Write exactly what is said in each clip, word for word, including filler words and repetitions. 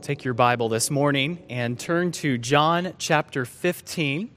Take your Bible this morning and turn to John chapter fifteen.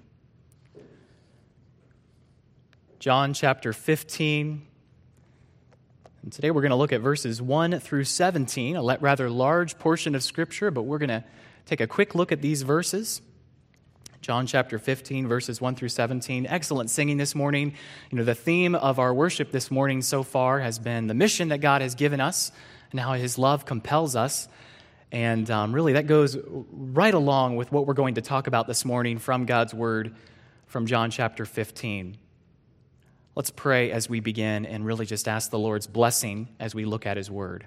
John chapter fifteen. And today we're going to look at verses one through seventeen, a rather large portion of Scripture, but we're going to take a quick look at these verses. John chapter fifteen, verses one through seventeen. Excellent singing this morning. You know, the theme of our worship this morning so far has been the mission that God has given us and how His love compels us. And um, really, that goes right along with what we're going to talk about this morning from God's Word from John chapter fifteen. Let's pray as we begin and really just ask the Lord's blessing as we look at His Word.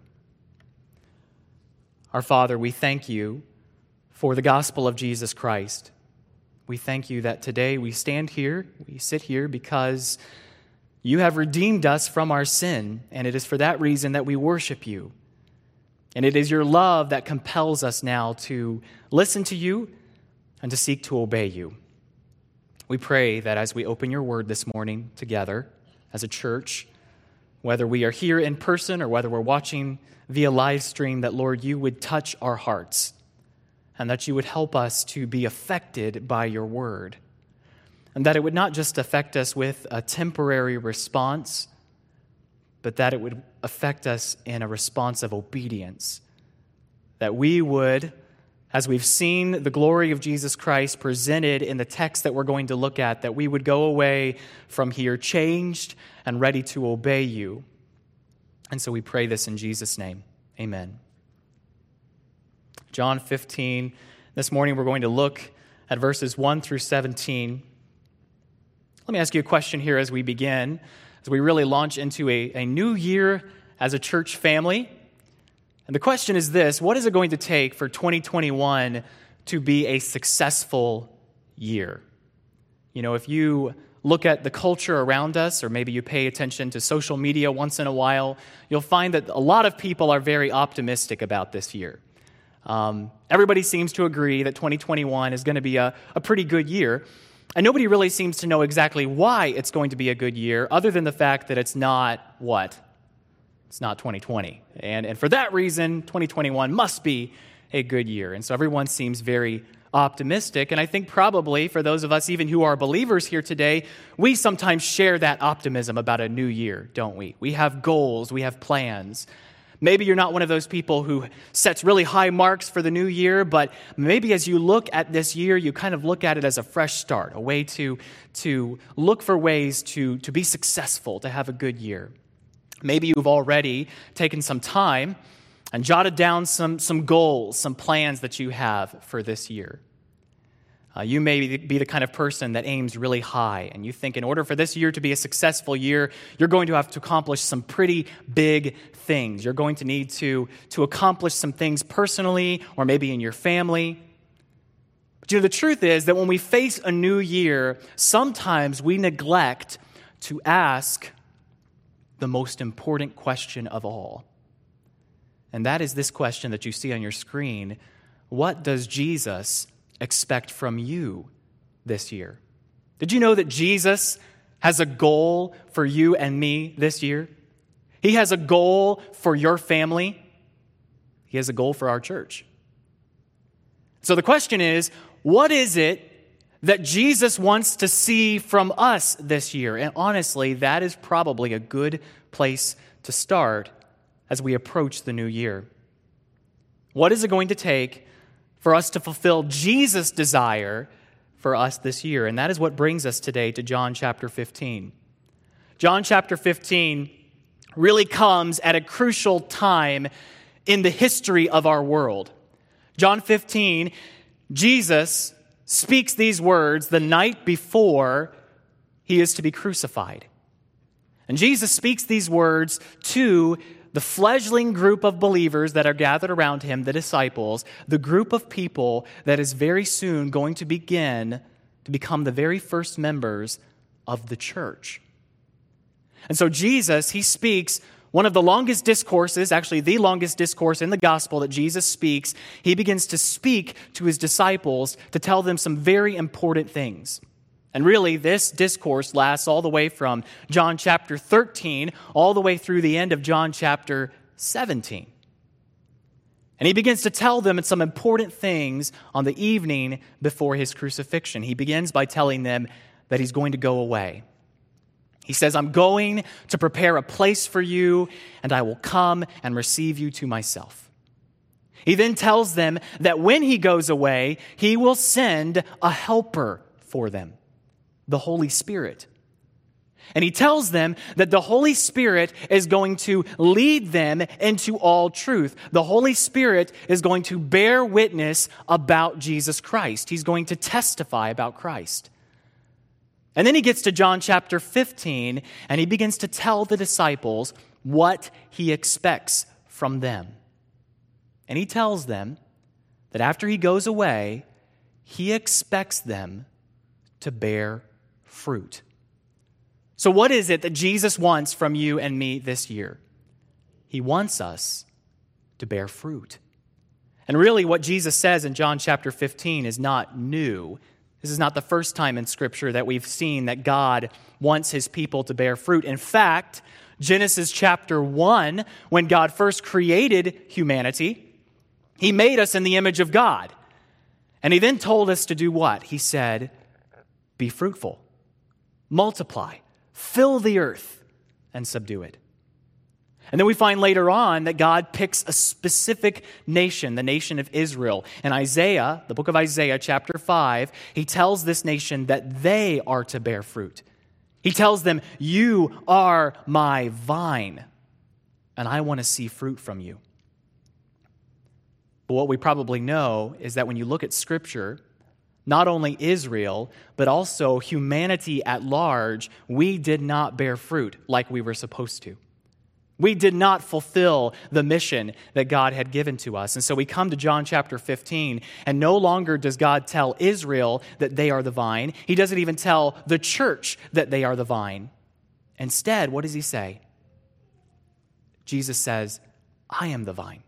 Our Father, we thank You for the gospel of Jesus Christ. We thank You that today we stand here, we sit here because You have redeemed us from our sin, and it is for that reason that we worship You. And it is Your love that compels us now to listen to You and to seek to obey You. We pray that as we open Your Word this morning together as a church, whether we are here in person or whether we're watching via live stream, that, Lord, You would touch our hearts and that You would help us to be affected by Your Word. And that it would not just affect us with a temporary response, but that it would affect us in a response of obedience. That we would, as we've seen the glory of Jesus Christ presented in the text that we're going to look at, that we would go away from here changed and ready to obey You. And so we pray this in Jesus' name. Amen. John fifteen. This morning we're going to look at verses one through seventeen. Let me ask you a question here as we begin, as we really launch into a, a new year as a church family. And the question is this: what is it going to take for twenty twenty-one to be a successful year? You know, if you look at the culture around us, or maybe you pay attention to social media once in a while, you'll find that a lot of people are very optimistic about this year. Um, everybody seems to agree that twenty twenty-one is going to be a, a pretty good year. And nobody really seems to know exactly why it's going to be a good year, other than the fact that it's not what? It's not twenty twenty. And, and for that reason, twenty twenty-one must be a good year. And so everyone seems very optimistic. And I think probably for those of us even who are believers here today, we sometimes share that optimism about a new year, don't we? We have goals, we have plans. Maybe you're not one of those people who sets really high marks for the new year, but maybe as you look at this year, you kind of look at it as a fresh start, a way to, to look for ways to, to be successful, to have a good year. Maybe you've already taken some time and jotted down some, some goals, some plans that you have for this year. Uh, you may be the kind of person that aims really high, and you think in order for this year to be a successful year, you're going to have to accomplish some pretty big things. You're going to need to, to accomplish some things personally or maybe in your family. But you know, the truth is that when we face a new year, sometimes we neglect to ask the most important question of all. And that is this question that you see on your screen: what does Jesus expect from you this year? Did you know that Jesus has a goal for you and me this year? He has a goal for your family. He has a goal for our church. So the question is, what is it that Jesus wants to see from us this year? And honestly, that is probably a good place to start as we approach the new year. What is it going to take for us to fulfill Jesus' desire for us this year? And that is what brings us today to John chapter fifteen. John chapter fifteen really comes at a crucial time in the history of our world. John fifteen, Jesus speaks these words the night before He is to be crucified. And Jesus speaks these words to the fledgling group of believers that are gathered around Him, the disciples, the group of people that is very soon going to begin to become the very first members of the church. And so Jesus, He speaks one of the longest discourses, actually the longest discourse in the gospel that Jesus speaks. He begins to speak to His disciples to tell them some very important things. And really, this discourse lasts all the way from John chapter thirteen all the way through the end of John chapter seventeen. And he begins to tell them some important things on the evening before his crucifixion. He begins by telling them that he's going to go away. He says, I'm going to prepare a place for you, and I will come and receive you to myself. He then tells them that when he goes away, he will send a helper for them, the Holy Spirit. And he tells them that the Holy Spirit is going to lead them into all truth. The Holy Spirit is going to bear witness about Jesus Christ. He's going to testify about Christ. And then he gets to John chapter fifteen, and he begins to tell the disciples what he expects from them. And he tells them that after he goes away, he expects them to bear fruit. So what is it that Jesus wants from you and me this year? He wants us to bear fruit. And really what Jesus says in John chapter fifteen is not new. This is not the first time in Scripture that we've seen that God wants his people to bear fruit. In fact, Genesis chapter one, when God first created humanity, he made us in the image of God. And he then told us to do what? He said, be fruitful, multiply, fill the earth, and subdue it. And then we find later on that God picks a specific nation, the nation of Israel. In Isaiah, the book of Isaiah, chapter five, he tells this nation that they are to bear fruit. He tells them, you are my vine, and I want to see fruit from you. But what we probably know is that when you look at Scripture, not only Israel, but also humanity at large, we did not bear fruit like we were supposed to. We did not fulfill the mission that God had given to us. And so we come to John chapter fifteen, and no longer does God tell Israel that they are the vine. He doesn't even tell the church that they are the vine. Instead, what does he say? Jesus says, I am the vine.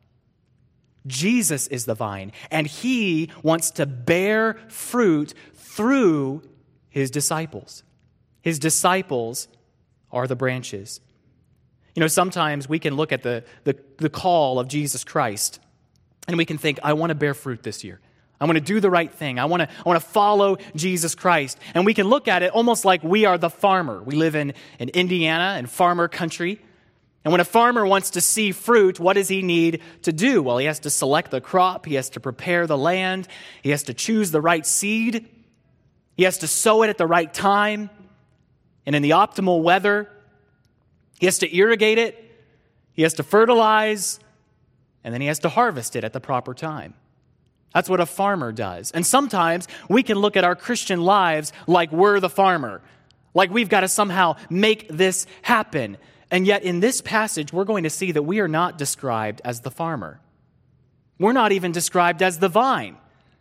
Jesus is the vine, and he wants to bear fruit through his disciples. His disciples are the branches. You know, sometimes we can look at the, the, the call of Jesus Christ, and we can think, I want to bear fruit this year. I want to do the right thing. I want to, I want to follow Jesus Christ. And we can look at it almost like we are the farmer. We live in, in Indiana, in farmer country. And when a farmer wants to see fruit, what does he need to do? Well, he has to select the crop. He has to prepare the land. He has to choose the right seed. He has to sow it at the right time and in the optimal weather. He has to irrigate it. He has to fertilize. And then he has to harvest it at the proper time. That's what a farmer does. And sometimes we can look at our Christian lives like we're the farmer, like we've got to somehow make this happen. And yet in this passage, we're going to see that we are not described as the farmer. We're not even described as the vine.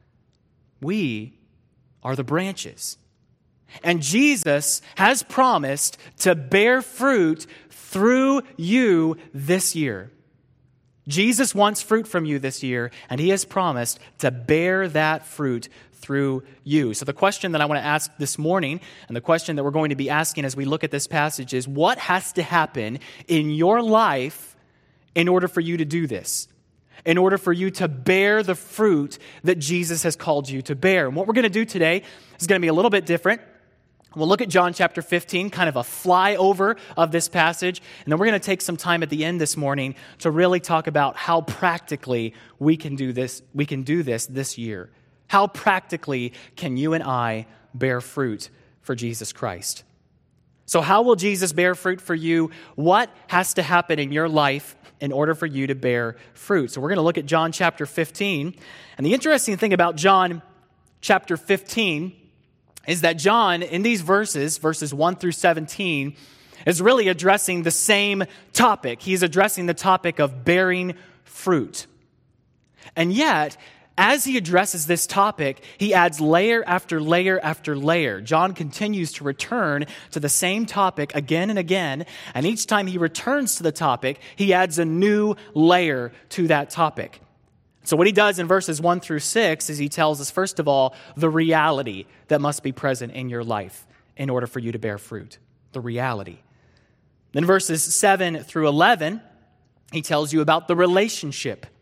We are the branches. And Jesus has promised to bear fruit through you this year. Jesus wants fruit from you this year, and he has promised to bear that fruit through you. So the question that I want to ask this morning, and the question that we're going to be asking as we look at this passage is, what has to happen in your life in order for you to do this? In order for you to bear the fruit that Jesus has called you to bear. And what we're going to do today is going to be a little bit different. We'll look at John chapter fifteen, kind of a flyover of this passage, and then we're going to take some time at the end this morning to really talk about how practically we can do this, we can do this this year. How practically can you and I bear fruit for Jesus Christ? So how will Jesus bear fruit for you? What has to happen in your life in order for you to bear fruit? So we're going to look at John chapter fifteen. And the interesting thing about John chapter fifteen is that John, in these verses, verses one through seventeen, is really addressing the same topic. He's addressing the topic of bearing fruit. And yet, as he addresses this topic, he adds layer after layer after layer. John continues to return to the same topic again and again, and each time he returns to the topic, he adds a new layer to that topic. So what he does in verses one through six is he tells us, first of all, the reality that must be present in your life in order for you to bear fruit. The reality. Then verses seven through eleven, he tells you about the relationship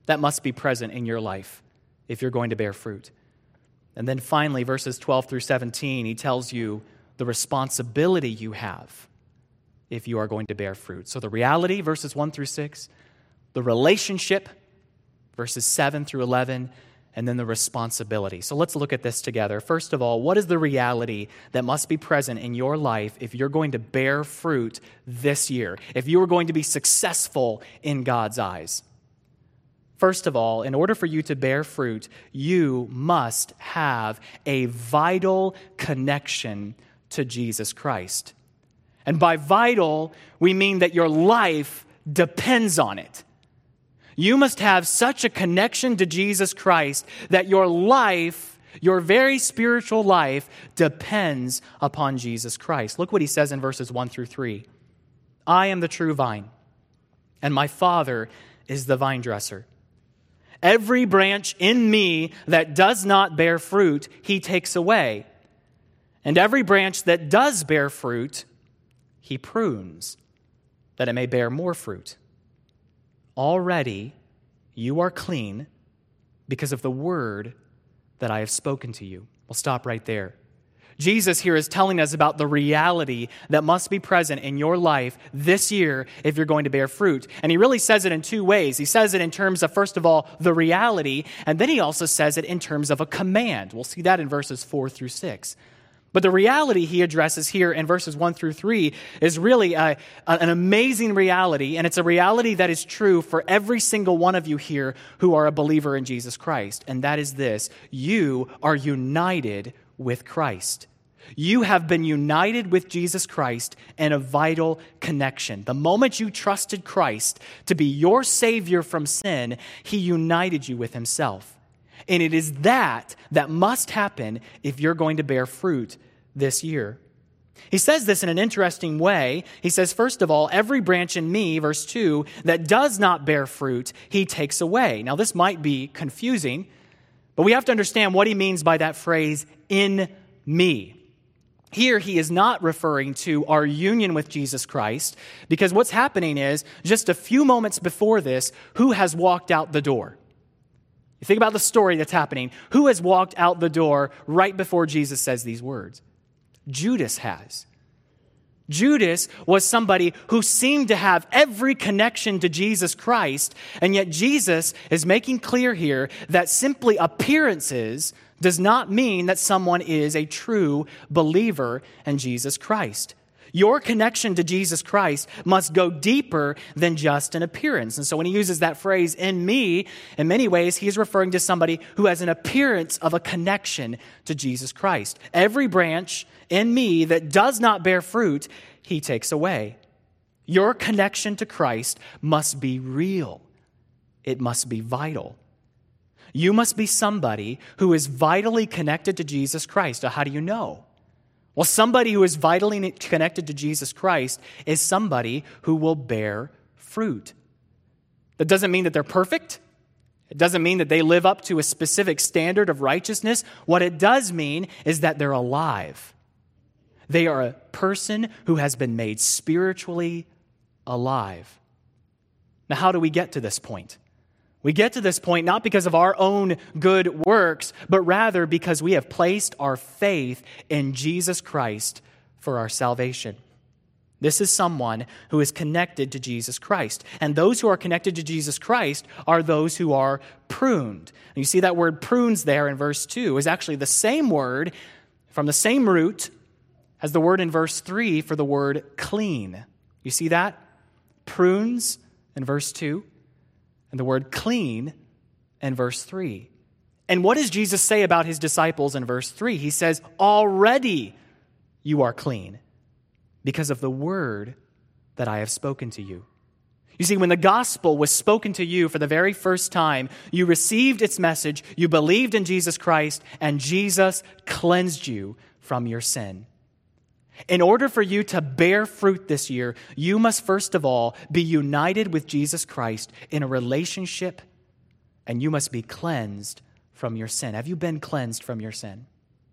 that must be present in your life if you're going to bear fruit. And then finally, verses twelve through seventeen, he tells you the responsibility you have if you are going to bear fruit. So the reality, verses one through six, the relationship, verses seven through eleven, and then the responsibility. So let's look at this together. First of all, what is the reality that must be present in your life if you're going to bear fruit this year, if you are going to be successful in God's eyes? First of all, in order for you to bear fruit, you must have a vital connection to Jesus Christ. And by vital, we mean that your life depends on it. You must have such a connection to Jesus Christ that your life, your very spiritual life, depends upon Jesus Christ. Look what he says in verses one through three. I am the true vine, and my Father is the vine dresser. Every branch in me that does not bear fruit, he takes away. And every branch that does bear fruit, he prunes, that it may bear more fruit. Already you are clean because of the word that I have spoken to you. We'll stop right there. Jesus here is telling us about the reality that must be present in your life this year if you're going to bear fruit. And he really says it in two ways. He says it in terms of, first of all, the reality, and then he also says it in terms of a command. We'll see that in verses four through six. But the reality he addresses here in verses one through three is really a, an amazing reality, and it's a reality that is true for every single one of you here who are a believer in Jesus Christ, and that is this: you are united with Christ. You have been united with Jesus Christ in a vital connection. The moment you trusted Christ to be your Savior from sin, he united you with himself. And it is that that must happen if you're going to bear fruit this year. He says this in an interesting way. He says, first of all, every branch in me, verse two, that does not bear fruit, he takes away. Now, this might be confusing, but we have to understand what he means by that phrase, in me. Here, he is not referring to our union with Jesus Christ, because what's happening is, just a few moments before this, who has walked out the door? You think about the story that's happening. Who has walked out the door right before Jesus says these words? Judas has. Judas was somebody who seemed to have every connection to Jesus Christ, and yet Jesus is making clear here that simply appearances does not mean that someone is a true believer in Jesus Christ. Your connection to Jesus Christ must go deeper than just an appearance. And so when he uses that phrase, in me, in many ways, he's referring to somebody who has an appearance of a connection to Jesus Christ. Every branch in me that does not bear fruit, he takes away. Your connection to Christ must be real. It must be vital. You must be somebody who is vitally connected to Jesus Christ. How do you know? Well, somebody who is vitally connected to Jesus Christ is somebody who will bear fruit. That doesn't mean that they're perfect. It doesn't mean that they live up to a specific standard of righteousness. What it does mean is that they're alive. They are a person who has been made spiritually alive. Now, how do we get to this point? We get to this point not because of our own good works, but rather because we have placed our faith in Jesus Christ for our salvation. This is someone who is connected to Jesus Christ. And those who are connected to Jesus Christ are those who are pruned. And you see that word prunes there in verse two is actually the same word from the same root as the word in verse three for the word clean. You see that? Prunes in verse two. And the word clean in verse three. And what does Jesus say about his disciples in verse three? He says, already you are clean because of the word that I have spoken to you. You see, when the gospel was spoken to you for the very first time, you received its message, you believed in Jesus Christ, and Jesus cleansed you from your sin. In order for you to bear fruit this year, you must first of all be united with Jesus Christ in a relationship, and you must be cleansed from your sin. Have you been cleansed from your sin?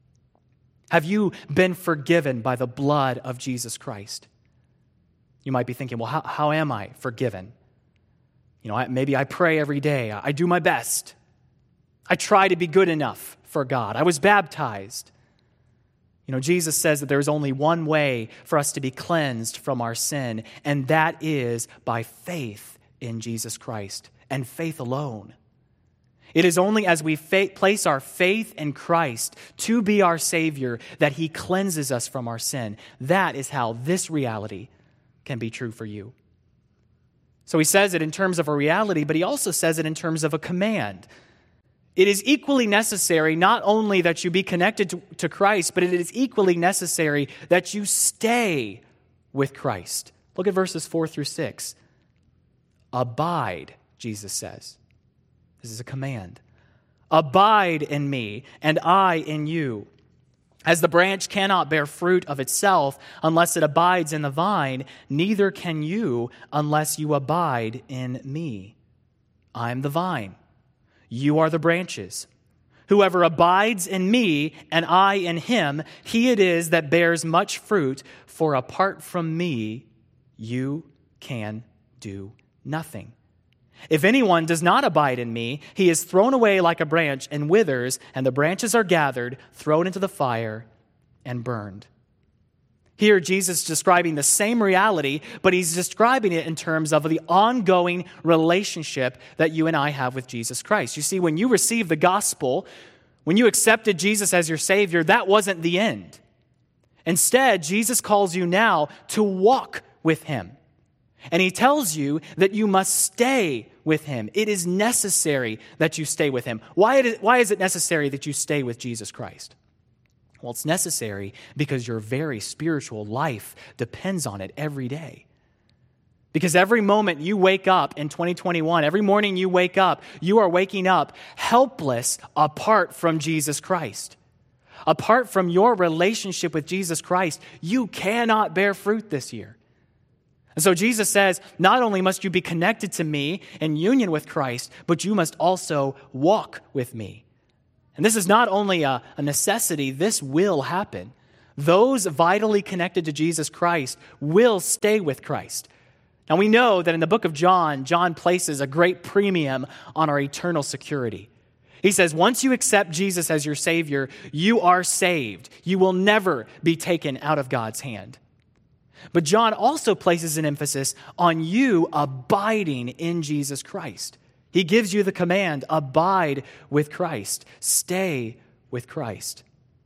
Have you been forgiven by the blood of Jesus Christ? You might be thinking, well, how, how am I forgiven? You know, I, maybe I pray every day. I, I do my best. I try to be good enough for God. I was baptized. You know, Jesus says that there's only one way for us to be cleansed from our sin, and that is by faith in Jesus Christ, and faith alone. It is only as we fa- place our faith in Christ to be our Savior that He cleanses us from our sin. That is how this reality can be true for you. So He says it in terms of a reality, but He also says it in terms of a command. It is equally necessary not only that you be connected to, to Christ, but it is equally necessary that you stay with Christ. Look at verses four through six. Abide, Jesus says. This is a command. Abide in me, and I in you. As the branch cannot bear fruit of itself unless it abides in the vine, neither can you unless you abide in me. I am the vine. You are the branches. Whoever abides in me and I in him, he it is that bears much fruit, for apart from me, you can do nothing. If anyone does not abide in me, he is thrown away like a branch and withers, and the branches are gathered, thrown into the fire, and burned. Here, Jesus is describing the same reality, but he's describing it in terms of the ongoing relationship that you and I have with Jesus Christ. You see, when you received the gospel, when you accepted Jesus as your Savior, that wasn't the end. Instead, Jesus calls you now to walk with him. And he tells you that you must stay with him. It is necessary that you stay with him. Why is it necessary that you stay with Jesus Christ? Well, it's necessary because your very spiritual life depends on it every day. Because every moment you wake up in twenty twenty-one, every morning you wake up, you are waking up helpless apart from Jesus Christ. Apart from your relationship with Jesus Christ, you cannot bear fruit this year. And so Jesus says, not only must you be connected to me in union with Christ, but you must also walk with me. And this is not only a, a necessity, this will happen. Those vitally connected to Jesus Christ will stay with Christ. Now we know that in the book of John, John places a great premium on our eternal security. He says, once you accept Jesus as your Savior, you are saved. You will never be taken out of God's hand. But John also places an emphasis on you abiding in Jesus Christ. He gives you the command, abide with Christ, stay with Christ.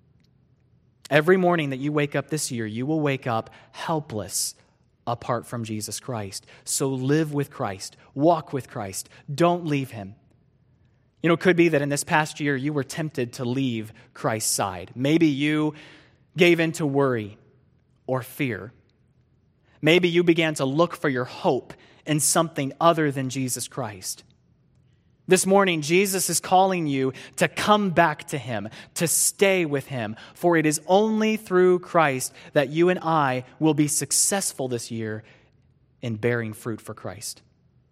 Every morning that you wake up this year, you will wake up helpless apart from Jesus Christ. So live with Christ, walk with Christ, don't leave him. You know, it could be that in this past year you were tempted to leave Christ's side. Maybe you gave in to worry or fear. Maybe you began to look for your hope in something other than Jesus Christ. This morning, Jesus is calling you to come back to him, to stay with him, for it is only through Christ that you and I will be successful this year in bearing fruit for Christ.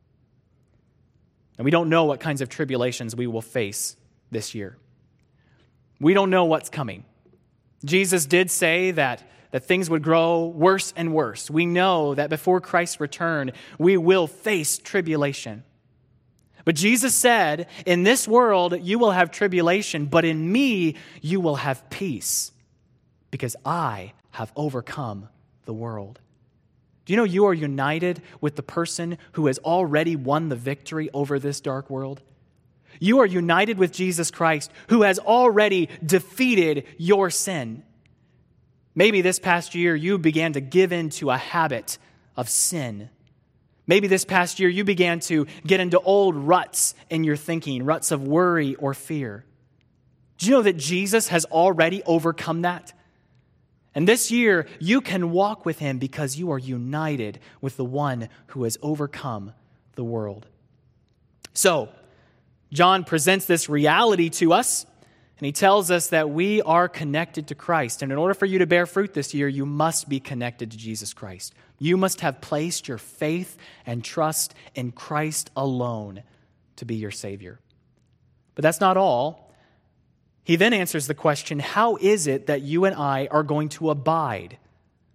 And we don't know what kinds of tribulations we will face this year. We don't know what's coming. Jesus did say that, that things would grow worse and worse. We know that before Christ's return, we will face tribulation. But Jesus said, in this world you will have tribulation, but in me you will have peace, because I have overcome the world. Do you know you are united with the person who has already won the victory over this dark world? You are united with Jesus Christ, who has already defeated your sin. Maybe this past year you began to give in to a habit of sin. Maybe this past year you began to get into old ruts in your thinking, ruts of worry or fear. Do you know that Jesus has already overcome that? And this year you can walk with him because you are united with the one who has overcome the world. So, John presents this reality to us, and he tells us that we are connected to Christ. And in order for you to bear fruit this year, you must be connected to Jesus Christ. You must have placed your faith and trust in Christ alone to be your Savior. But that's not all. He then answers the question, how is it that you and I are going to abide?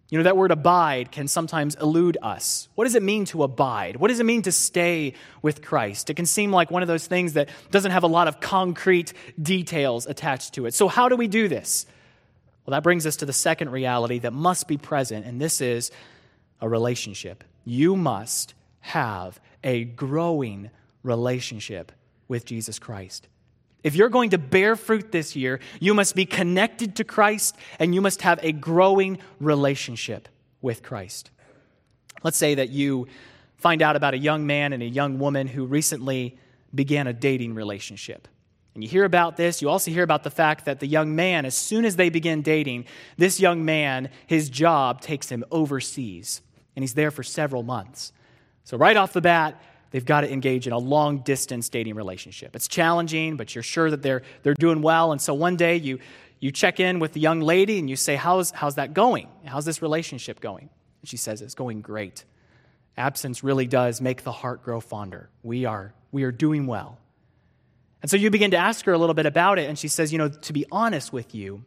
You know, that word abide can sometimes elude us. What does it mean to abide? What does it mean to stay with Christ? It can seem like one of those things that doesn't have a lot of concrete details attached to it. So how do we do this? Well, that brings us to the second reality that must be present, and this is a relationship. You must have a growing relationship with Jesus Christ. If you're going to bear fruit this year, you must be connected to Christ and you must have a growing relationship with Christ. Let's say that you find out about a young man and a young woman who recently began a dating relationship. And you hear about this. You also hear about the fact that the young man, as soon as they begin dating, this young man, his job takes him overseas. And he's there for several months. So right off the bat, they've got to engage in a long-distance dating relationship. It's challenging, but you're sure that they're they're doing well. And so one day you you check in with the young lady and you say, how's, how's that going? How's this relationship going? And she says, it's going great. Absence really does make the heart grow fonder. We are, we are doing well. And so you begin to ask her a little bit about it, and she says, you know, to be honest with you,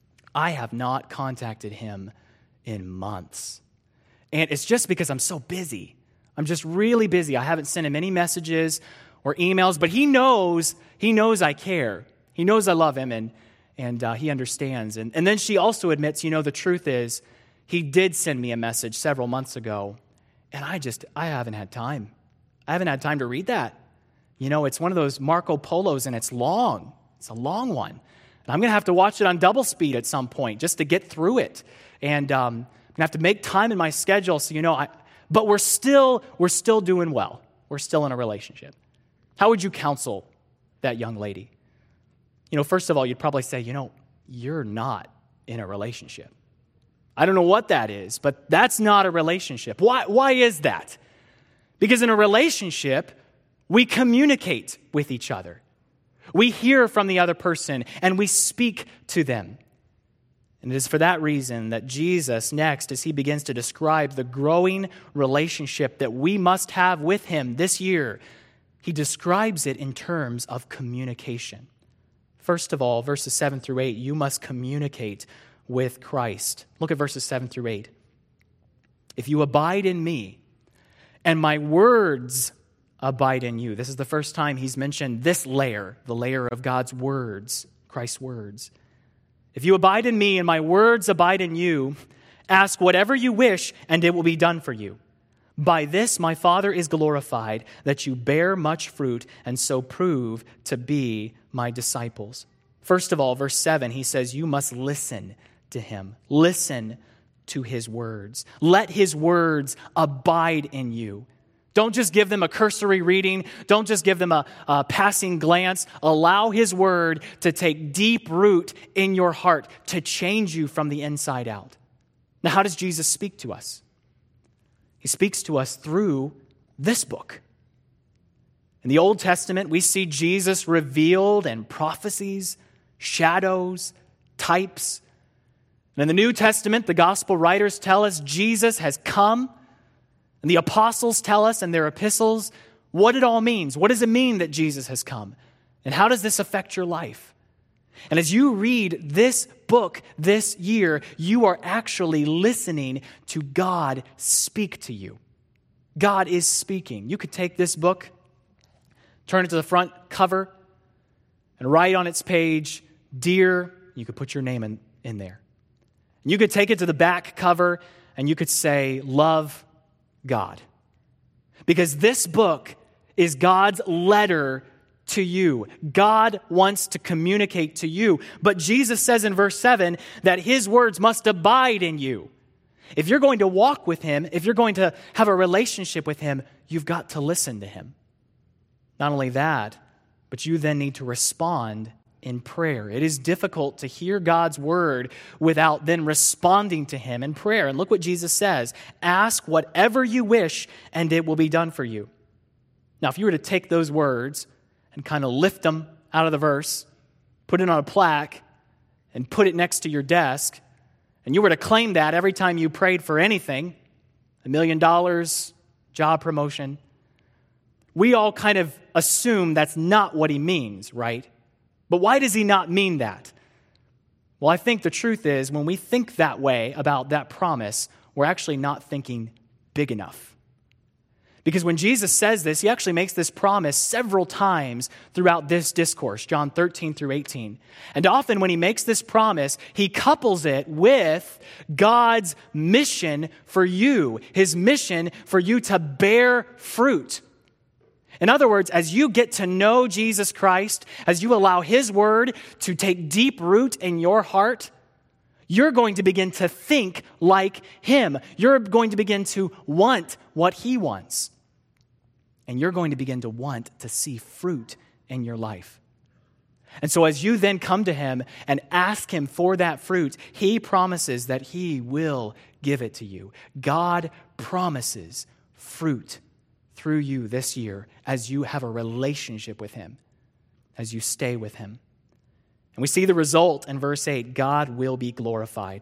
I have not contacted him in months. And it's just because I'm so busy. I'm just really busy. I haven't sent him any messages or emails, but he knows, he knows I care. He knows I love him, and, and uh, he understands. And, and then she also admits, you know, the truth is, he did send me a message several months ago, and I just, I haven't had time. I haven't had time to read that. You know, it's one of those Marco Polos, and it's long. It's a long one. And I'm going to have to watch it on double speed at some point just to get through it. And um, I'm going to have to make time in my schedule so, you know, I... But we're still, we're still doing well. We're still in a relationship. How would you counsel that young lady? You know, first of all, you'd probably say, you know, you're not in a relationship. I don't know what that is, but that's not a relationship. Why, why is that? Because in a relationship, we communicate with each other. We hear from the other person and we speak to them. And it is for that reason that Jesus, next, as he begins to describe the growing relationship that we must have with him this year, he describes it in terms of communication. First of all, verses seven through eight, you must communicate with Christ. Look at verses seven through eight. If you abide in me, and my words abide in you. This is the first time he's mentioned this layer, the layer of God's words, Christ's words. If you abide in me and my words abide in you, ask whatever you wish and it will be done for you. By this my Father is glorified, that you bear much fruit and so prove to be my disciples. First of all, verse seven, he says, you must listen to him. Listen to his words. Let his words abide in you. Don't just give them a cursory reading. Don't just give them a, a passing glance. Allow his word to take deep root in your heart, to change you from the inside out. Now, how does Jesus speak to us? He speaks to us through this book. In the Old Testament, we see Jesus revealed in prophecies, shadows, types. And in the New Testament, the gospel writers tell us Jesus has come. And the apostles tell us in their epistles what it all means. What does it mean that Jesus has come? And how does this affect your life? And as you read this book this year, you are actually listening to God speak to you. God is speaking. You could take this book, turn it to the front cover, and write on its page, Dear, you could put your name in, in there. You could take it to the back cover, and you could say, Love God. Because this book is God's letter to you. God wants to communicate to you. But Jesus says in verse seven that his words must abide in you. If you're going to walk with him, if you're going to have a relationship with him, you've got to listen to him. Not only that, but you then need to respond in prayer. It is difficult to hear God's word without then responding to him in prayer. And look what Jesus says. Ask whatever you wish, and it will be done for you. Now, if you were to take those words and kind of lift them out of the verse, put it on a plaque, and put it next to your desk, and you were to claim that every time you prayed for anything, a million dollars, job promotion, we all kind of assume that's not what he means, right? But why does he not mean that? Well, I think the truth is when we think that way about that promise, we're actually not thinking big enough. Because when Jesus says this, he actually makes this promise several times throughout this discourse, John thirteen through eighteen. And often when he makes this promise, he couples it with God's mission for you, his mission for you to bear fruit. In other words, as you get to know Jesus Christ, as you allow his word to take deep root in your heart, you're going to begin to think like him. You're going to begin to want what he wants. And you're going to begin to want to see fruit in your life. And so as you then come to him and ask him for that fruit, he promises that he will give it to you. God promises fruit through you this year as you have a relationship with him, as you stay with him. And we see the result in verse eight, God will be glorified.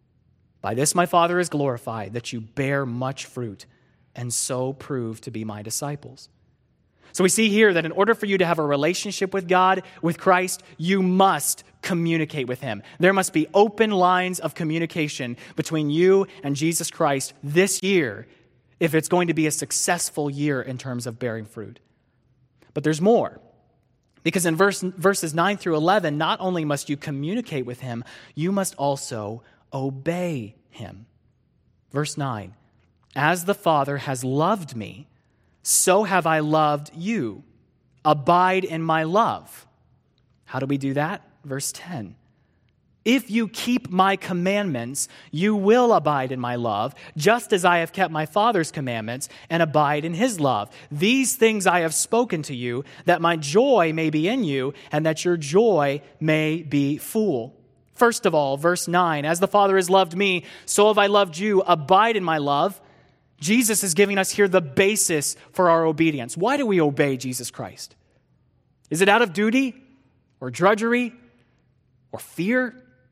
By this my Father is glorified, that you bear much fruit, and so prove to be my disciples. So we see here that in order for you to have a relationship with God, with Christ, you must communicate with him. There must be open lines of communication between you and Jesus Christ this year if it's going to be a successful year in terms of bearing fruit. But there's more. Because in verse, verses nine through eleven, not only must you communicate with him, you must also obey him. Verse nine, as the Father has loved me, so have I loved you. Abide in my love. How do we do that? Verse ten. If you keep my commandments, you will abide in my love, just as I have kept my Father's commandments and abide in his love. These things I have spoken to you, that my joy may be in you, and that your joy may be full. First of all, verse nine, as the Father has loved me, so have I loved you. Abide in my love. Jesus is giving us here the basis for our obedience. Why do we obey Jesus Christ? Is it out of duty or drudgery or fear?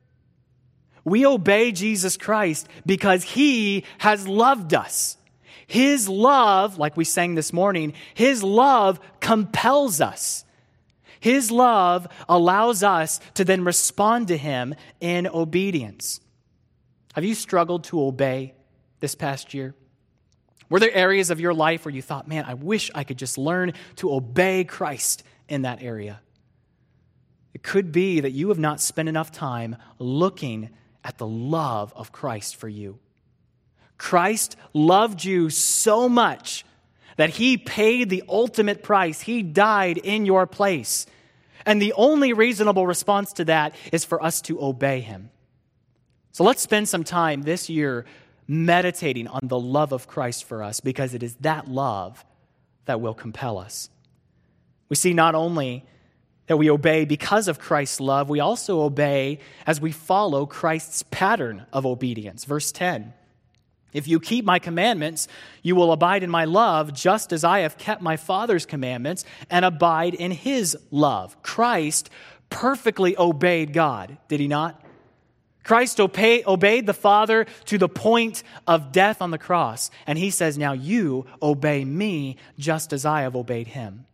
We obey Jesus Christ because he has loved us. His love, like we sang this morning, his love compels us. His love allows us to then respond to him in obedience. Have you struggled to obey this past year? Were there areas of your life where you thought, man, I wish I could just learn to obey Christ in that area? It could be that you have not spent enough time looking at the love of Christ for you. Christ loved you so much that he paid the ultimate price. He died in your place. And the only reasonable response to that is for us to obey him. So let's spend some time this year meditating on the love of Christ for us, because it is that love that will compel us. We see not only that we obey because of Christ's love, we also obey as we follow Christ's pattern of obedience. Verse ten, if you keep my commandments, you will abide in my love, just as I have kept my Father's commandments and abide in his love. Christ perfectly obeyed God, did he not? Christ obey, obeyed the Father to the point of death on the cross. And he says, now you obey me just as I have obeyed him.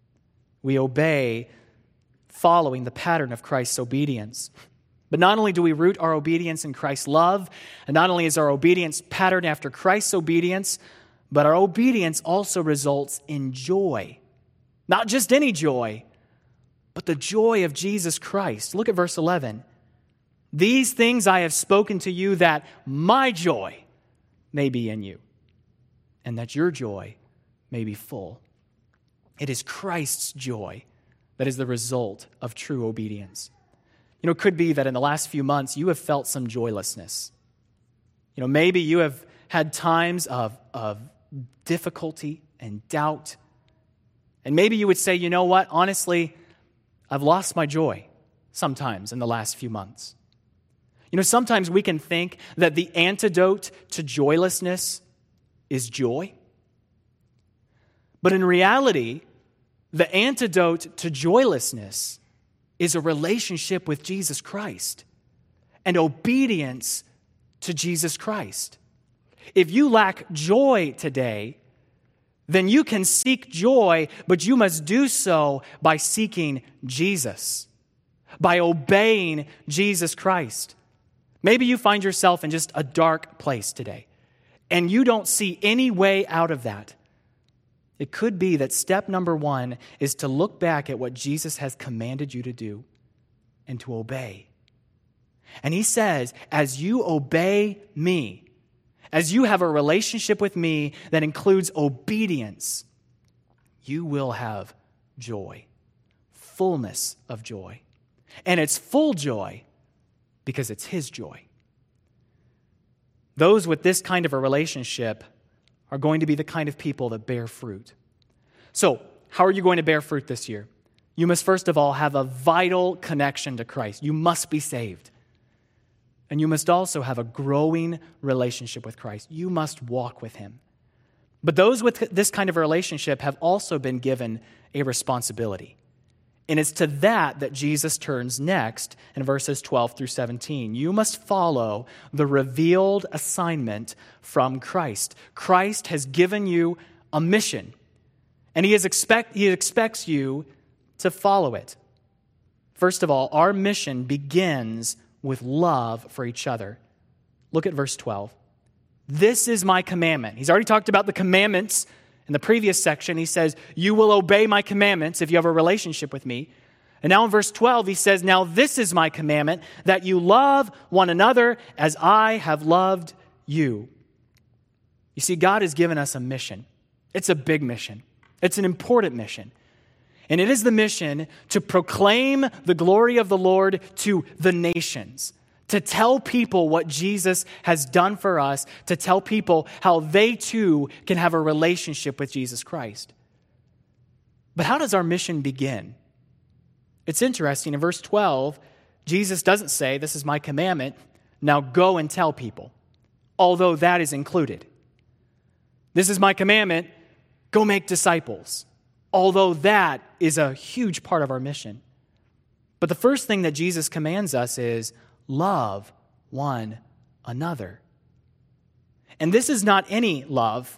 We obey following the pattern of Christ's obedience. But not only do we root our obedience in Christ's love, and not only is our obedience patterned after Christ's obedience, but our obedience also results in joy. Not just any joy, but the joy of Jesus Christ. Look at verse eleven. These things I have spoken to you, that my joy may be in you, and that your joy may be full. It is Christ's joy that is the result of true obedience. You know, it could be that in the last few months you have felt some joylessness. You know, maybe you have had times of, of difficulty and doubt. And maybe you would say, you know what, honestly, I've lost my joy sometimes in the last few months. You know, sometimes we can think that the antidote to joylessness is joy. But in reality, the antidote to joylessness is a relationship with Jesus Christ and obedience to Jesus Christ. If you lack joy today, then you can seek joy, but you must do so by seeking Jesus. by obeying Jesus Christ. Maybe you find yourself in just a dark place today, and you don't see any way out of that. It could be that step number one is to look back at what Jesus has commanded you to do and to obey. And he says, as you obey me, as you have a relationship with me that includes obedience, you will have joy, fullness of joy. And it's full joy because it's his joy. Those with this kind of a relationship are going to be the kind of people that bear fruit. So, how are you going to bear fruit this year? You must first of all have a vital connection to Christ. You must be saved. And you must also have a growing relationship with Christ. You must walk with him. But those with this kind of a relationship have also been given a responsibility. And it's to that that Jesus turns next in verses twelve through seventeen. You must follow the revealed assignment from Christ. Christ has given you a mission, and he, is expect, he expects you to follow it. First of all, our mission begins with love for each other. Look at verse twelve. This is my commandment. He's already talked about the commandments in the previous section. He says, you will obey my commandments if you have a relationship with me. And now in verse twelve, he says, now this is my commandment, that you love one another as I have loved you. You see, God has given us a mission. It's a big mission. It's an important mission. And it is the mission to proclaim the glory of the Lord to the nations, to tell people what Jesus has done for us, to tell people how they too can have a relationship with Jesus Christ. But how does our mission begin? It's interesting. In verse twelve, Jesus doesn't say, this is my commandment, now go and tell people, although that is included. This is my commandment, go make disciples, although that is a huge part of our mission. But the first thing that Jesus commands us is love one another. And this is not any love.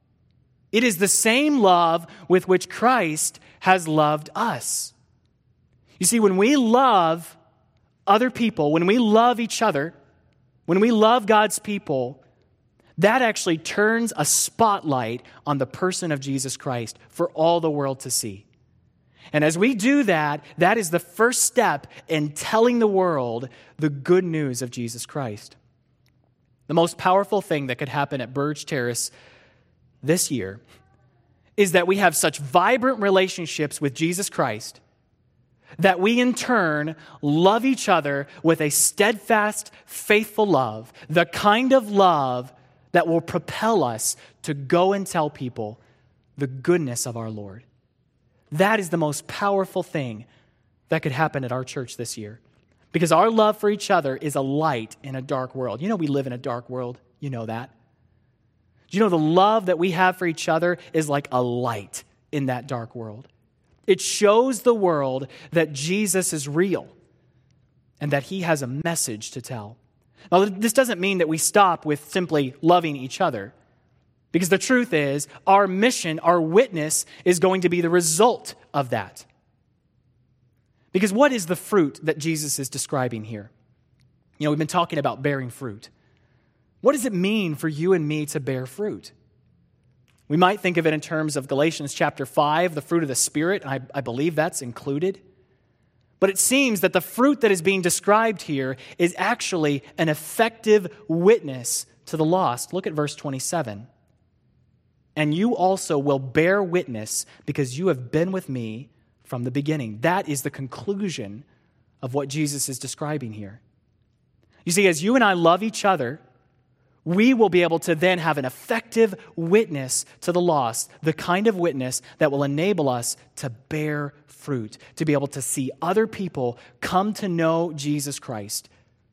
It is the same love with which Christ has loved us. You see, when we love other people, when we love each other, when we love God's people, that actually turns a spotlight on the person of Jesus Christ for all the world to see. And as we do that, that is the first step in telling the world the good news of Jesus Christ. The most powerful thing that could happen at Burge Terrace this year is that we have such vibrant relationships with Jesus Christ that we in turn love each other with a steadfast, faithful love, the kind of love that will propel us to go and tell people the goodness of our Lord. That is the most powerful thing that could happen at our church this year. Because our love for each other is a light in a dark world. You know we live in a dark world. You know that. Do you know the love that we have for each other is like a light in that dark world? It shows the world that Jesus is real and that he has a message to tell. Now, this doesn't mean that we stop with simply loving each other, because the truth is our mission, our witness, is going to be the result of that. Because what is the fruit that Jesus is describing here? You know, we've been talking about bearing fruit. What does it mean for you and me to bear fruit? We might think of it in terms of Galatians chapter five, the fruit of the Spirit. I, I believe that's included. But it seems that the fruit that is being described here is actually an effective witness to the lost. Look at verse twenty-seven. And you also will bear witness because you have been with me from the beginning. That is the conclusion of what Jesus is describing here. You see, as you and I love each other, we will be able to then have an effective witness to the lost, the kind of witness that will enable us to bear fruit, to be able to see other people come to know Jesus Christ.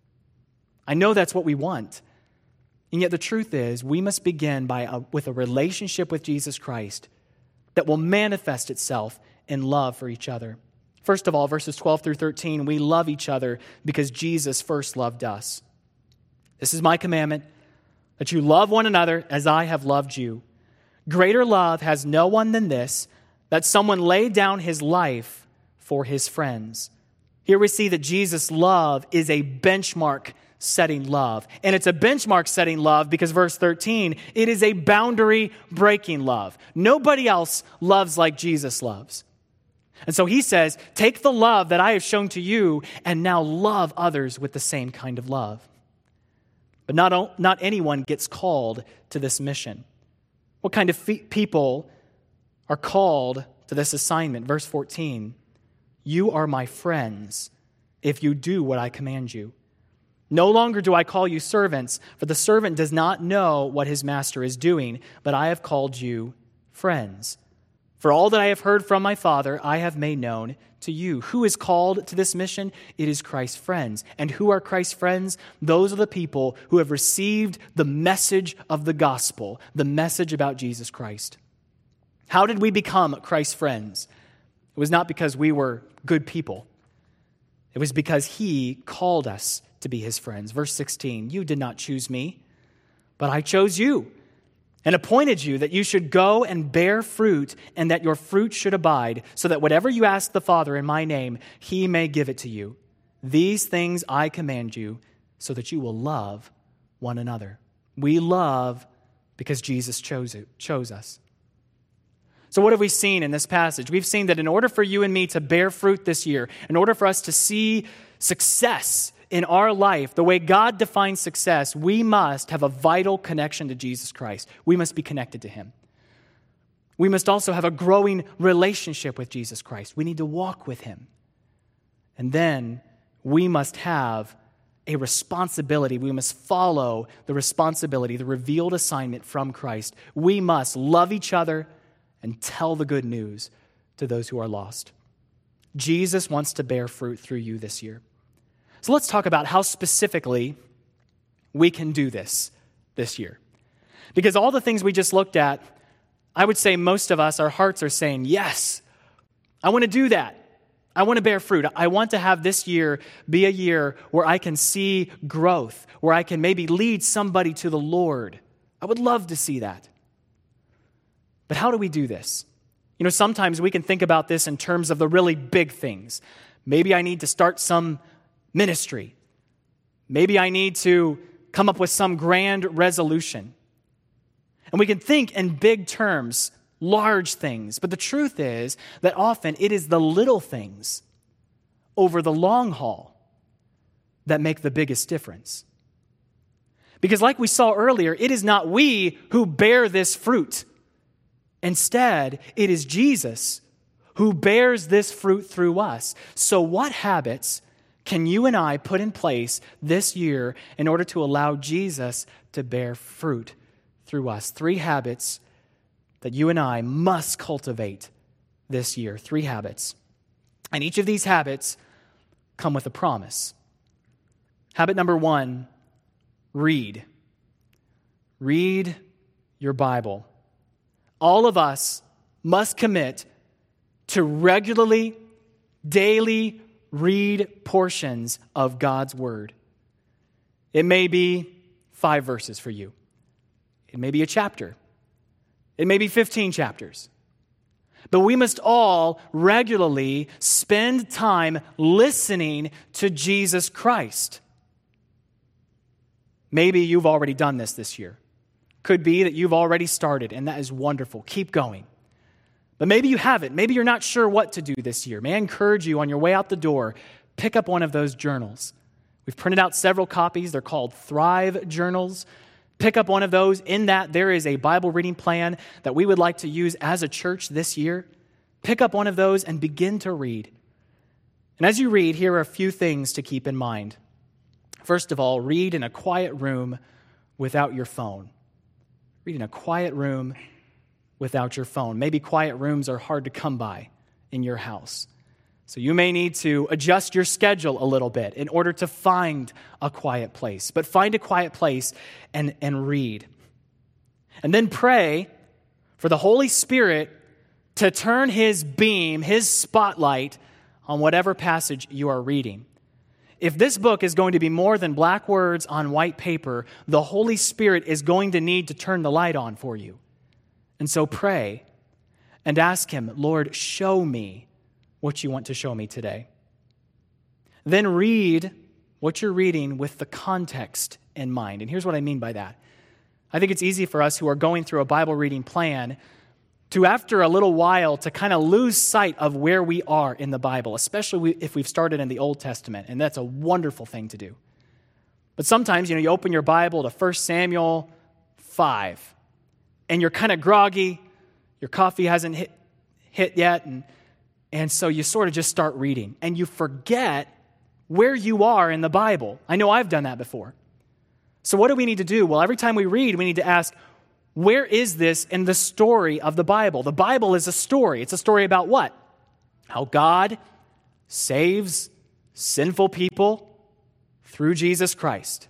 I know that's what we want. And yet the truth is, we must begin by a, with a relationship with Jesus Christ that will manifest itself in love for each other. First of all, verses twelve through thirteen, we love each other because Jesus first loved us. This is my commandment, that you love one another as I have loved you. Greater love has no one than this, that someone lay down his life for his friends. Here we see that Jesus' love is a benchmark-setting love. And it's a benchmark-setting love because verse thirteen, it is a boundary-breaking love. Nobody else loves like Jesus loves. And so he says, take the love that I have shown to you and now love others with the same kind of love. But not, not anyone gets called to this mission. What kind of fe- people are called to this assignment? Verse fourteen, you are my friends if you do what I command you. No longer do I call you servants, for the servant does not know what his master is doing, but I have called you friends. For all that I have heard from my Father, I have made known to you. Who is called to this mission? It is Christ's friends. And who are Christ's friends? Those are the people who have received the message of the gospel, the message about Jesus Christ. How did we become Christ's friends? It was not because we were good people. It was because he called us to be his friends. Verse sixteen, you did not choose me, but I chose you and appointed you that you should go and bear fruit and that your fruit should abide, so that whatever you ask the Father in my name, he may give it to you. These things I command you so that you will love one another. We love because Jesus chose it, chose us. So what have we seen in this passage? We've seen that in order for you and me to bear fruit this year, in order for us to see success in our life, the way God defines success, we must have a vital connection to Jesus Christ. We must be connected to him. We must also have a growing relationship with Jesus Christ. We need to walk with him. And then we must have a responsibility. We must follow the responsibility, the revealed assignment from Christ. We must love each other and tell the good news to those who are lost. Jesus wants to bear fruit through you this year. So let's talk about how specifically we can do this this year. Because all the things we just looked at, I would say most of us, our hearts are saying, yes, I want to do that. I want to bear fruit. I want to have this year be a year where I can see growth, where I can maybe lead somebody to the Lord. I would love to see that. But how do we do this? You know, sometimes we can think about this in terms of the really big things. Maybe I need to start some ministry. Maybe I need to come up with some grand resolution. And we can think in big terms, large things. But the truth is that often it is the little things over the long haul that make the biggest difference. Because like we saw earlier, it is not we who bear this fruit. Instead, it is Jesus who bears this fruit through us. So what habits can you and I put in place this year in order to allow Jesus to bear fruit through us? Three habits that you and I must cultivate this year. Three habits. And each of these habits come with a promise. Habit number one, read. Read your Bible. All of us must commit to regularly, daily read portions of God's Word. It may be five verses for you. It may be a chapter. It may be fifteen chapters. But we must all regularly spend time listening to Jesus Christ. Maybe you've already done this this year. Could be that you've already started, and that is wonderful. Keep going. But maybe you haven't. Maybe you're not sure what to do this year. May I encourage you on your way out the door, pick up one of those journals. We've printed out several copies. They're called Thrive Journals. Pick up one of those. In that, there is a Bible reading plan that we would like to use as a church this year. Pick up one of those and begin to read. And as you read, here are a few things to keep in mind. First of all, read in a quiet room without your phone. Read in a quiet room without your phone. Maybe quiet rooms are hard to come by in your house. So you may need to adjust your schedule a little bit in order to find a quiet place. But find a quiet place and, and read. And then pray for the Holy Spirit to turn his beam, his spotlight on whatever passage you are reading. If this book is going to be more than black words on white paper, the Holy Spirit is going to need to turn the light on for you. And so pray and ask him, Lord, show me what you want to show me today. then read what you're reading with the context in mind. And here's what I mean by that. I think it's easy for us who are going through a Bible reading plan to, after a little while, to kind of lose sight of where we are in the Bible, especially if we've started in the Old Testament, and that's a wonderful thing to do. But sometimes, you know, you open your Bible to First Samuel five, and you're kind of groggy, your coffee hasn't hit, hit yet, and, and so you sort of just start reading, and you forget where you are in the Bible. I know I've done that before. So what do we need to do? Well, every time we read, we need to ask, where is this in the story of the Bible? The Bible is a story. It's a story about what? How God saves sinful people through Jesus Christ.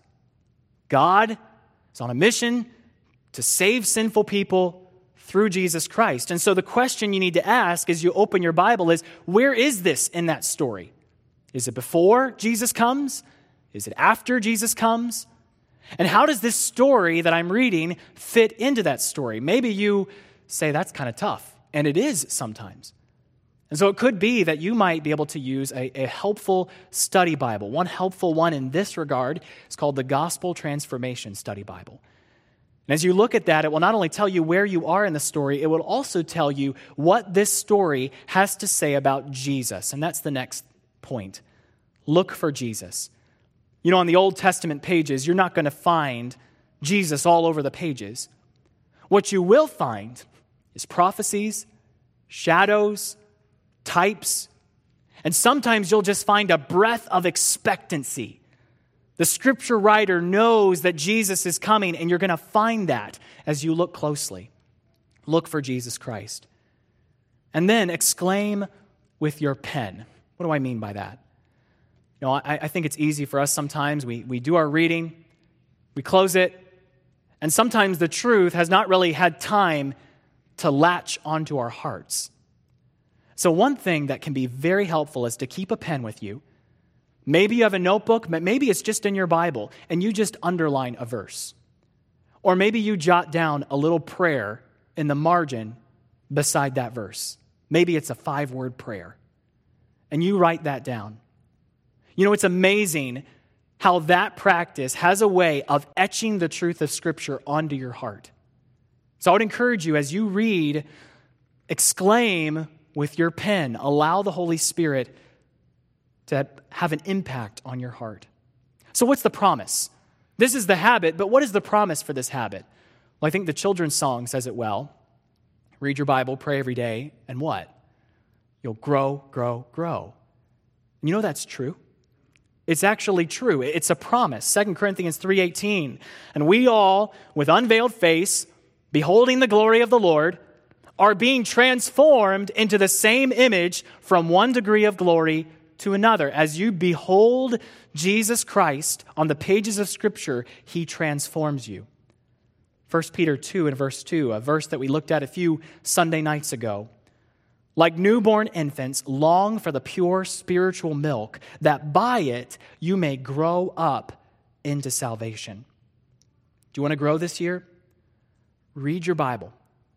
God is on a mission to save sinful people through Jesus Christ. And so the question you need to ask as you open your Bible is, where is this in that story? Is it before Jesus comes? Is it after Jesus comes? And how does this story that I'm reading fit into that story? Maybe you say that's kind of tough, and it is sometimes. And so it could be that you might be able to use a, a helpful study Bible. One helpful one in this regard is called the Gospel Transformation Study Bible. And as you look at that, it will not only tell you where you are in the story, it will also tell you what this story has to say about Jesus. And that's the next point. Look for Jesus. You know, on the Old Testament pages, you're not going to find Jesus all over the pages. What you will find is prophecies, shadows, types, and sometimes you'll just find a breath of expectancy. The scripture writer knows that Jesus is coming, and you're going to find that as you look closely. Look for Jesus Christ. And then exclaim with your pen. What do I mean by that? You know, I, I think it's easy for us sometimes. We, we do our reading, we close it, and sometimes the truth has not really had time to latch onto our hearts. So one thing that can be very helpful is to keep a pen with you. Maybe you have a notebook, but maybe it's just in your Bible, and you just underline a verse. Or maybe you jot down a little prayer in the margin beside that verse. Maybe it's a five-word prayer, and you write that down. You know, it's amazing how that practice has a way of etching the truth of Scripture onto your heart. So I would encourage you, as you read, exclaim with your pen. Allow the Holy Spirit to have an impact on your heart. So what's the promise? This is the habit, but what is the promise for this habit? Well, I think the children's song says it well. Read your Bible, pray every day, and what? You'll grow, grow, grow. And you know that's true. It's actually true. It's a promise. Second Corinthians three eighteen. And we all, with unveiled face, beholding the glory of the Lord, are being transformed into the same image from one degree of glory to another. As you behold Jesus Christ on the pages of Scripture, He transforms you. First Peter two and verse two, a verse that we looked at a few Sunday nights ago. Like newborn infants, long for the pure spiritual milk, that by it you may grow up into salvation. Do you want to grow this year? Read your Bible.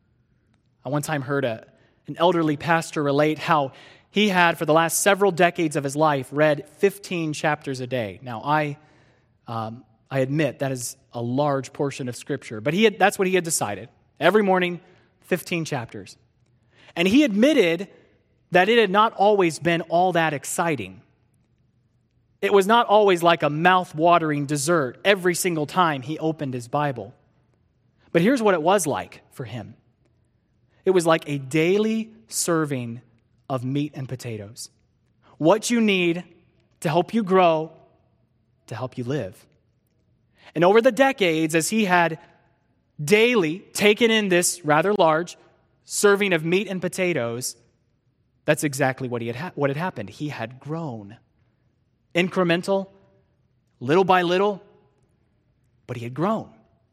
I one time heard a, an elderly pastor relate how he had, for the last several decades of his life, read fifteen chapters a day. Now, I um, I admit that is a large portion of Scripture, but he had, that's what he had decided. Every morning, fifteen chapters. And he admitted that it had not always been all that exciting. It was not always like a mouth-watering dessert every single time he opened his Bible. But here's what it was like for him. It was like a daily serving of meat and potatoes. What you need to help you grow, to help you live. And over the decades, as he had daily taken in this rather large serving of meat and potatoes, that's exactly what he had ha- what had happened. He had grown. Incremental, little by little, but he had grown.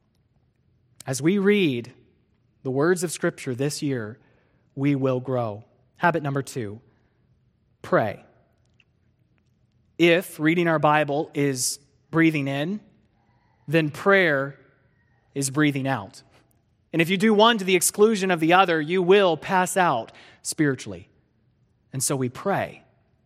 As we read the words of Scripture this year, we will grow. Habit number two, pray. If reading our Bible is breathing in, then prayer is breathing out. And if you do one to the exclusion of the other, you will pass out spiritually. And so we pray.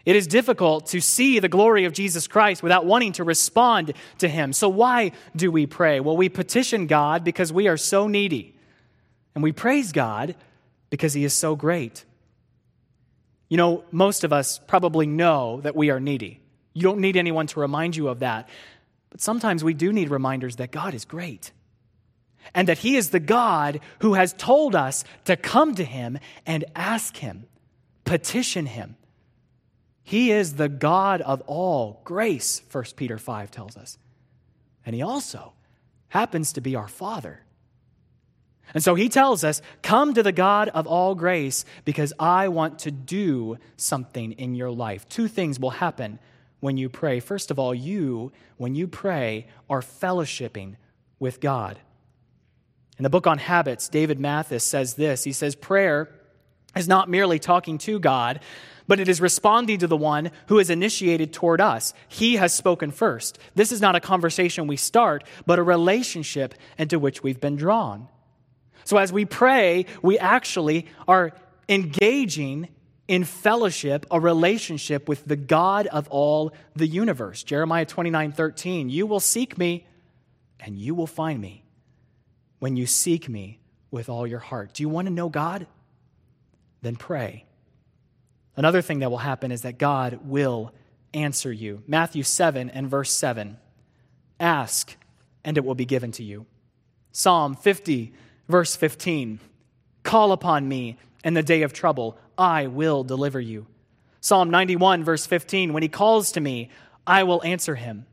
It is difficult to see the glory of Jesus Christ without wanting to respond to him. So why do we pray? Well, we petition God because we are so needy. And we praise God because he is so great. You know, most of us probably know that we are needy. You don't need anyone to remind you of that. But sometimes we do need reminders that God is great. And that he is the God who has told us to come to him and ask him, petition him. He is the God of all grace, First Peter five tells us. And he also happens to be our Father. And so he tells us, come to the God of all grace because I want to do something in your life. Two things will happen when you pray. First of all, you, when you pray, are fellowshipping with God. In the book on habits, David Mathis says this. He says, prayer is not merely talking to God, but it is responding to the one who is initiated toward us. He has spoken first. This is not a conversation we start, but a relationship into which we've been drawn. So as we pray, we actually are engaging in fellowship, a relationship with the God of all the universe. Jeremiah twenty-nine thirteen, you will seek me and you will find me when you seek me with all your heart. Do you want to know God? Then pray. Another thing that will happen is that God will answer you. Matthew seven and verse seven. Ask, and it will be given to you. Psalm fifty, verse fifteen. Call upon me in the day of trouble. I will deliver you. Psalm ninety-one, verse fifteen. When he calls to me, I will answer him.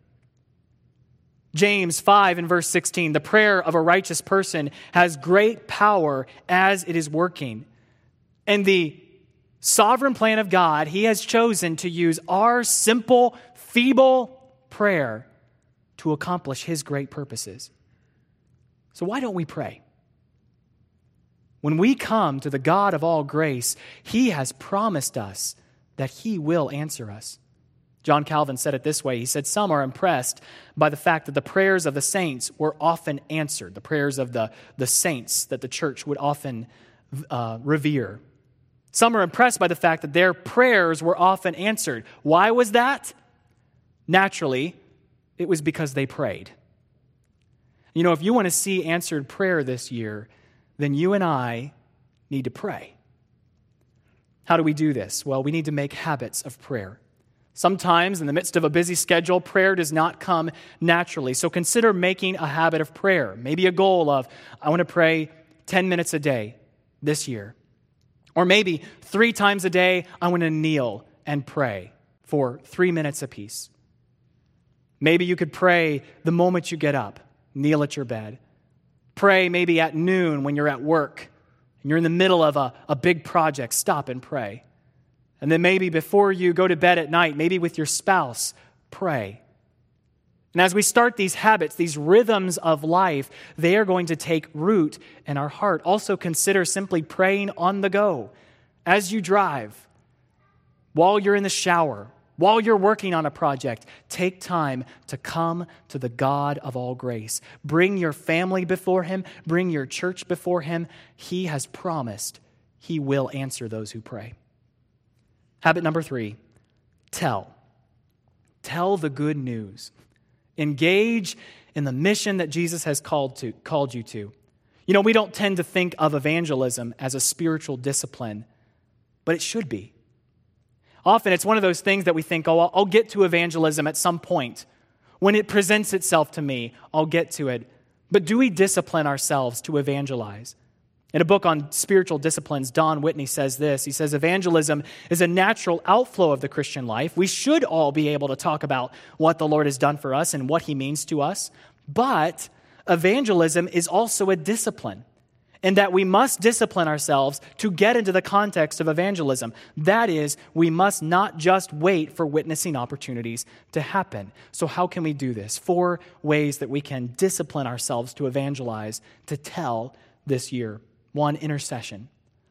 James five and verse sixteen. The prayer of a righteous person has great power as it is working. And the sovereign plan of God, he has chosen to use our simple, feeble prayer to accomplish his great purposes. So why don't we pray? When we come to the God of all grace, he has promised us that he will answer us. John Calvin said it this way. He said, some are impressed by the fact that the prayers of the saints were often answered, the prayers of the, the saints that the church would often uh, revere. Some are impressed by the fact that their prayers were often answered. Why was that? Naturally, it was because they prayed. You know, if you want to see answered prayer this year, then you and I need to pray. How do we do this? Well, we need to make habits of prayer. Sometimes in the midst of a busy schedule, prayer does not come naturally. So consider making a habit of prayer. Maybe a goal of, I want to pray ten minutes a day this year. Or maybe three times a day, I want to kneel and pray for three minutes apiece. Maybe you could pray the moment you get up, kneel at your bed. Pray maybe at noon when you're at work and you're in the middle of a, a big project, stop and pray. And then maybe before you go to bed at night, maybe with your spouse, pray. And as we start these habits, these rhythms of life, they are going to take root in our heart. Also consider simply praying on the go, as you drive, while you're in the shower, while you're working on a project. Take time to come to the God of all grace. Bring your family before him. Bring your church before him. He has promised he will answer those who pray. Habit number three, tell. Tell the good news. Engage in the mission that Jesus has called to called you to. You know, we don't tend to think of evangelism as a spiritual discipline, but it should be. Often it's one of those things that we think, oh, I'll, I'll get to evangelism at some point. When it presents itself to me, I'll get to it. But do we discipline ourselves to evangelize? In a book on spiritual disciplines, Don Whitney says this. He says, evangelism is a natural outflow of the Christian life. We should all be able to talk about what the Lord has done for us and what he means to us. But evangelism is also a discipline, in that we must discipline ourselves to get into the context of evangelism. That is, we must not just wait for witnessing opportunities to happen. So how can we do this? Four ways that we can discipline ourselves to evangelize, to tell this year. One, intercession.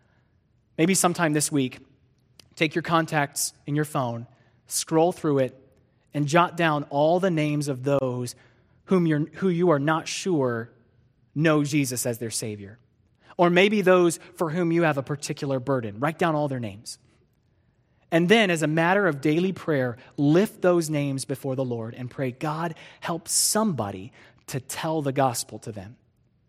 Maybe sometime this week, take your contacts in your phone, scroll through it, and jot down all the names of those whom you're, who you are not sure know Jesus as their Savior. Or maybe those for whom you have a particular burden. Write down all their names. And then, as a matter of daily prayer, lift those names before the Lord and pray, God, help somebody to tell the gospel to them.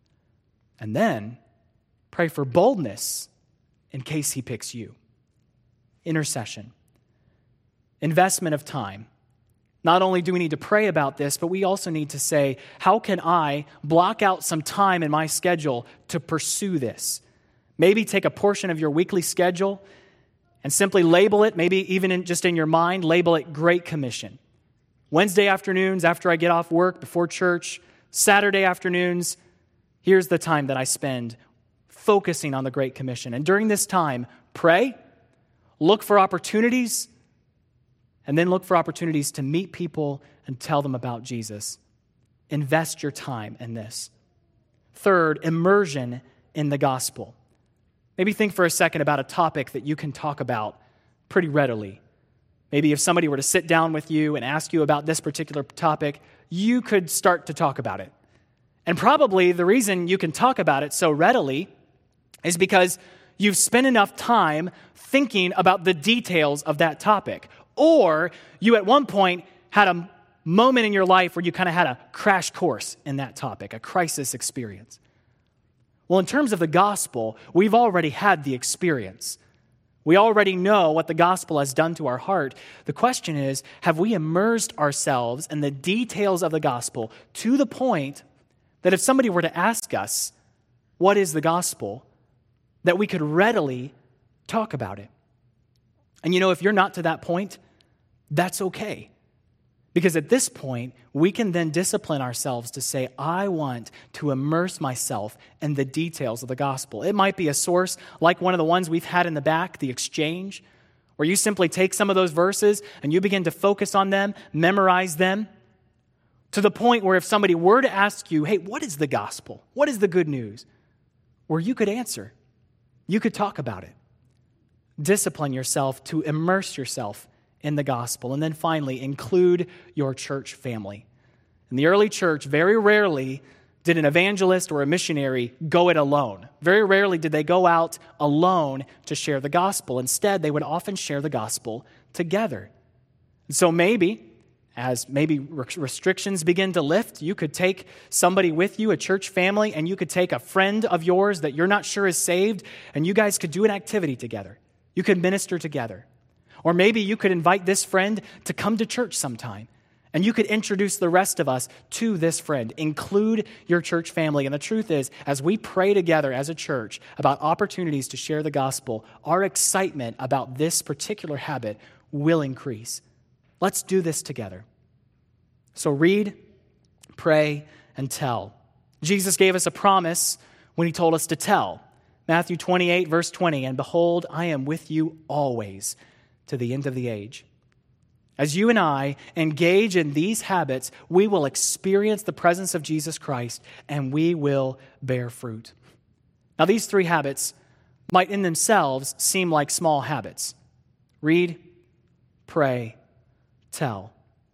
And then, pray for boldness in case he picks you. Intercession. Investment of time. Not only do we need to pray about this, but we also need to say, how can I block out some time in my schedule to pursue this? Maybe take a portion of your weekly schedule and simply label it, maybe even in, just in your mind, label it Great Commission. Wednesday afternoons after I get off work, before church, Saturday afternoons, here's the time that I spend focusing on the Great Commission. And during this time, pray, look for opportunities, and then look for opportunities to meet people and tell them about Jesus. Invest your time in this. Third, immersion in the gospel. Maybe think for a second about a topic that you can talk about pretty readily. Maybe if somebody were to sit down with you and ask you about this particular topic, you could start to talk about it. And probably the reason you can talk about it so readily is because you've spent enough time thinking about the details of that topic. Or you at one point had a moment in your life where you kind of had a crash course in that topic, a crisis experience. Well, in terms of the gospel, we've already had the experience. We already know what the gospel has done to our heart. The question is, have we immersed ourselves in the details of the gospel to the point that if somebody were to ask us, what is the gospel, that we could readily talk about it? And you know, if you're not to that point, that's okay. Because at this point, we can then discipline ourselves to say, I want to immerse myself in the details of the gospel. It might be a source like one of the ones we've had in the back, the exchange, where you simply take some of those verses and you begin to focus on them, memorize them, to the point where if somebody were to ask you, hey, what is the gospel? What is the good news? Where you could answer. You could talk about it. Discipline yourself to immerse yourself in the gospel. And then finally, include your church family. In the early church, very rarely did an evangelist or a missionary go it alone. Very rarely did they go out alone to share the gospel. Instead, they would often share the gospel together. And so maybe, as maybe restrictions begin to lift, you could take somebody with you, a church family, and you could take a friend of yours that you're not sure is saved, and you guys could do an activity together. You could minister together. Or maybe you could invite this friend to come to church sometime, and you could introduce the rest of us to this friend. Include your church family. And the truth is, as we pray together as a church about opportunities to share the gospel, our excitement about this particular habit will increase. Let's do this together. So read, pray, and tell. Jesus gave us a promise when he told us to tell. Matthew twenty-eight, verse twenty, and behold, I am with you always to the end of the age. As you and I engage in these habits, we will experience the presence of Jesus Christ and we will bear fruit. Now, these three habits might in themselves seem like small habits. Read, pray, tell.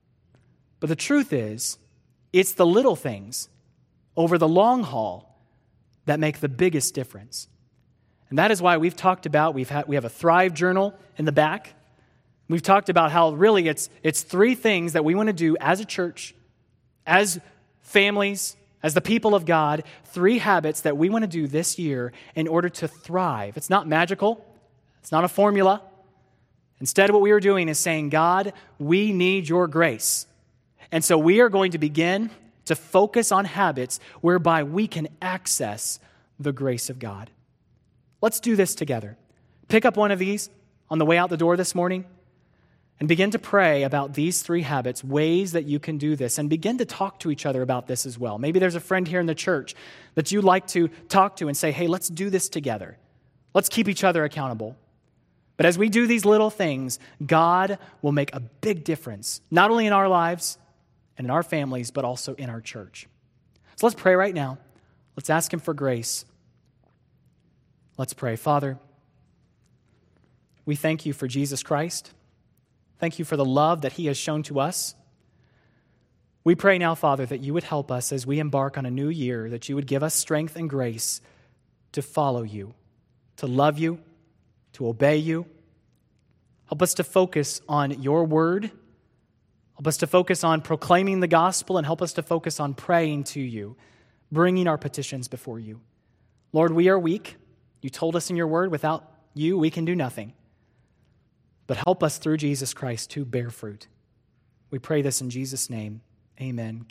But the truth is, it's the little things over the long haul that make the biggest difference. And that is why we've talked about, we've had, we have a Thrive journal in the back. We've talked about how really it's, it's three things that we want to do as a church, as families, as the people of God, three habits that we want to do this year in order to thrive. It's not magical. It's not a formula. Instead, what we are doing is saying, God, we need your grace. And so we are going to begin to focus on habits whereby we can access the grace of God. Let's do this together. Pick up one of these on the way out the door this morning and begin to pray about these three habits, ways that you can do this, and begin to talk to each other about this as well. Maybe there's a friend here in the church that you'd like to talk to and say, hey, let's do this together. Let's keep each other accountable. But as we do these little things, God will make a big difference, not only in our lives and in our families, but also in our church. So let's pray right now. Let's ask him for grace. Let's pray. Father, we thank you for Jesus Christ. Thank you for the love that he has shown to us. We pray now, Father, that you would help us as we embark on a new year, that you would give us strength and grace to follow you, to love you, to obey you. Help us to focus on your word. Help us to focus on proclaiming the gospel, and help us to focus on praying to you, bringing our petitions before you. Lord, we are weak. You told us in your word, without you, we can do nothing. But help us through Jesus Christ to bear fruit. We pray this in Jesus' name. Amen.